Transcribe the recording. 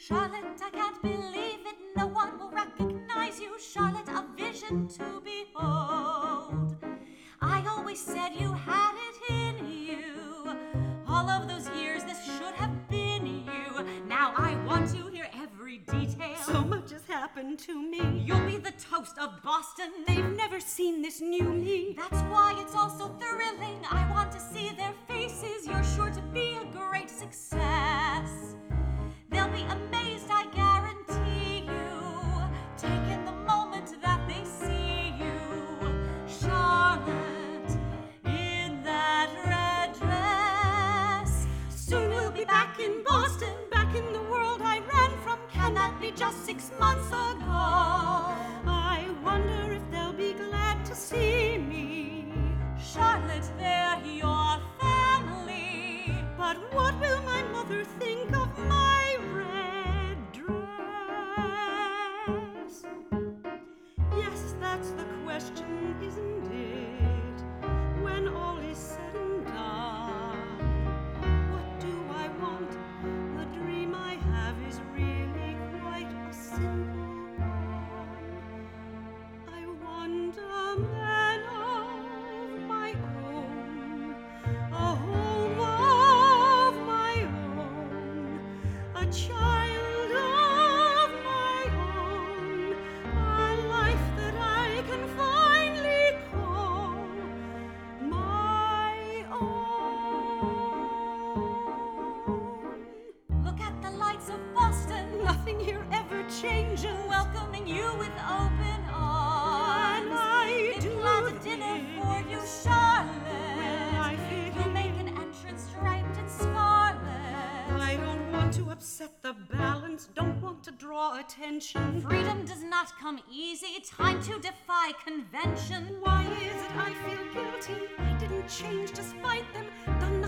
Charlotte, I can't believe it. No one will recognize you. Charlotte, a vision to behold. I always said you had it in you. All of those years, this should have been you. Now I want to hear every detail. So much has happened to me. You'll be the toast of Boston. They've never seen this new me. That's why it's all so thrilling. I want to see their faces. You're sure to be a great success. They'll be amazed, I guarantee you. Take in the moment that they see you. Charlotte, in that red dress. Soon we'll be back in Boston, back in the world I ran from. Can that be just 6 months ago? I wonder if they'll be glad to see me. Charlotte, they're your family. But what will my mother think of my red dress? Yes, that's the question, isn't it? When all is said and done, what do I want? The dream I have is really quite a simple one. I want a man of my own, a home of my own, a child of my own, a life that I can finally call my own. Look at the lights of Boston, Nothing here ever changes. welcoming you with open arms. And I They've do planned a dinner for you, this. Charlotte. Will I fit You'll make an entrance draped in scarlet. I don't want to upset the balance, don't want to draw attention. Freedom does not come easy. Time to defy convention. Why is it I feel guilty? I didn't change despite them, done